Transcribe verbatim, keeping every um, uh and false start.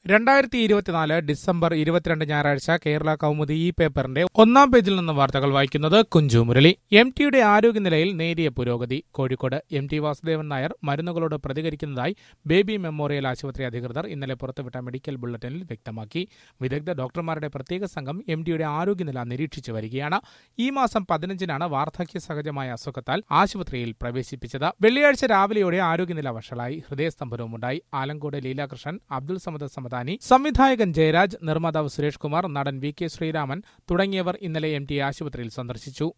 രണ്ടായിരത്തി ഇരുപത്തിനാല് ഡിസംബർ ഇരുപത്തിരണ്ട് ഞായറാഴ്ച കേരള കൗമുദി ഈ പേപ്പറിന്റെ ഒന്നാം പേജിൽ നിന്ന് വാർത്തകൾ വായിക്കുന്നത് കുഞ്ചു മുരളി. എം ടിയുടെ ആരോഗ്യനിലയിൽ നേരിയ പുരോഗതി. കോഴിക്കോട് എം ടി വാസുദേവൻ നായർ മരുന്നുകളോട് പ്രതികരിക്കുന്നതായി ബേബി മെമ്മോറിയൽ ആശുപത്രി അധികൃതർ ഇന്നലെ പുറത്തുവിട്ട മെഡിക്കൽ ബുള്ളറ്റിനിൽ വ്യക്തമാക്കി. വിദഗ്ധ ഡോക്ടർമാരുടെ പ്രത്യേക സംഘം എം ടിയുടെ ആരോഗ്യനില നിരീക്ഷിച്ചു വരികയാണ്. ഈ മാസം പതിനഞ്ചിനാണ് വാർദ്ധക്യ സഹജമായ അസുഖത്താൽ ആശുപത്രിയിൽ പ്രവേശിപ്പിച്ചത്. വെള്ളിയാഴ്ച രാവിലെയോടെ ആരോഗ്യനില വഷളായി. ഹൃദയസ്തംഭനവുമുണ്ടായി. ആലങ്കോട് ലീലാകൃഷ്ണൻ, അബ്ദുൾ സമദ് സമദാനി, സംവിധായകൻ ജയരാജ്, നിർമ്മാതാവ് സുരേഷ് കുമാർ, നടൻ വി കെ ശ്രീരാമൻ തുടങ്ങിയവർ ഇന്നലെ എം ടി ആശുപത്രിയിൽ സന്ദർശിച്ചു.